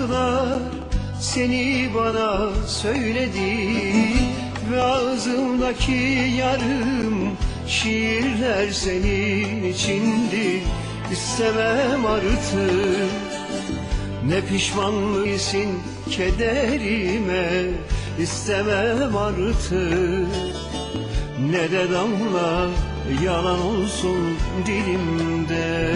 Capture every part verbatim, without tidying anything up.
şarkılar seni bana söyledi ve ağzımdaki yarım şiirler senin içindi. İstemem artık ne pişmanlısın kederime, istemem artık ne de damla yalan olsun dilimde.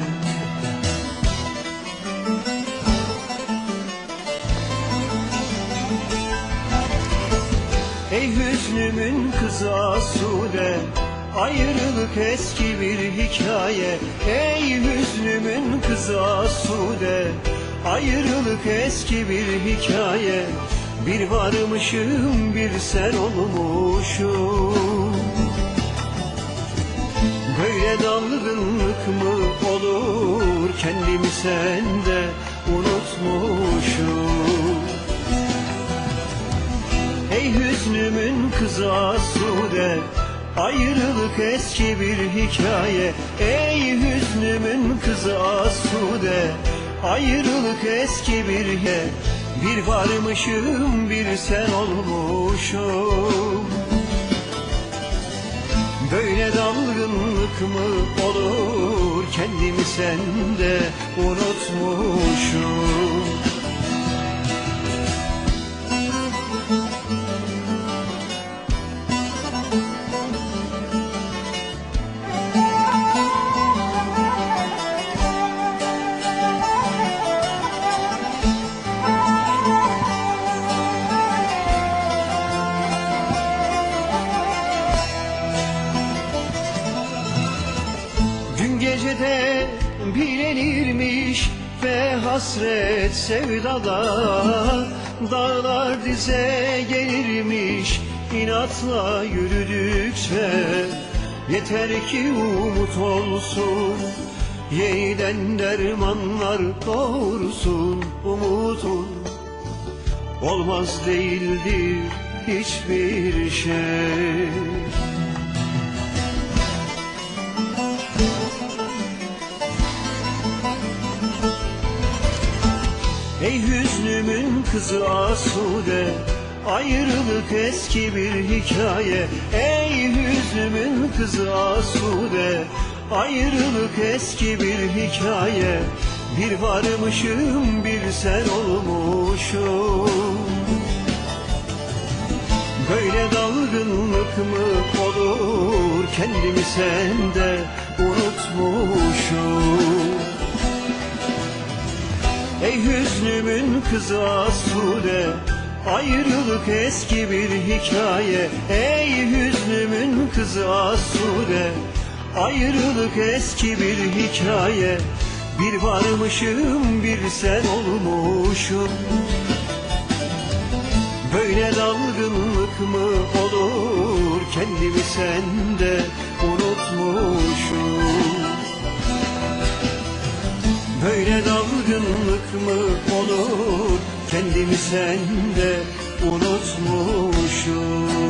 Ey hüznümün kızı Asude, ayrılık eski bir hikaye. Ey hüznümün kızı Asude, ayrılık eski bir hikaye. Bir varmışım bir sen olmuşum. Böyle dalgınlık mı olur, kendimi sende unutmuşum. Ey hüznümün kızı Asude, ayrılık eski bir hikaye. Ey hüznümün kızı Asude, ayrılık eski bir hikaye. Bir varmışım bir sen olmuşum. Böyle dalgınlık mı olur, kendimi sende unutmuşum. Gecede bilinirmiş ve hasret sevdada, dağlar dize gelirmiş inatla yürüdükçe. Yeter ki umut olsun, yeniden dermanlar doğursun. Umutun olmaz değildir hiçbir şey. Ey hüznümün kızı Asude, ayrılık eski bir hikaye. Ey hüznümün kızı Asude, ayrılık eski bir hikaye. Bir varmışım bir sen olmuşum. Böyle dalgınlık mı olur, kendimi sende unutmuşum. Ey hüznümün kızı Asude, ayrılık eski bir hikaye. Ey hüznümün kızı Asude, ayrılık eski bir hikaye. Bir varmışım bir sen olmuşum. Böyle dalgınlık mı olur, kendimi sende unutmuşum. Böyle dalgınlık mı olur, kendimi sende unutmuşum.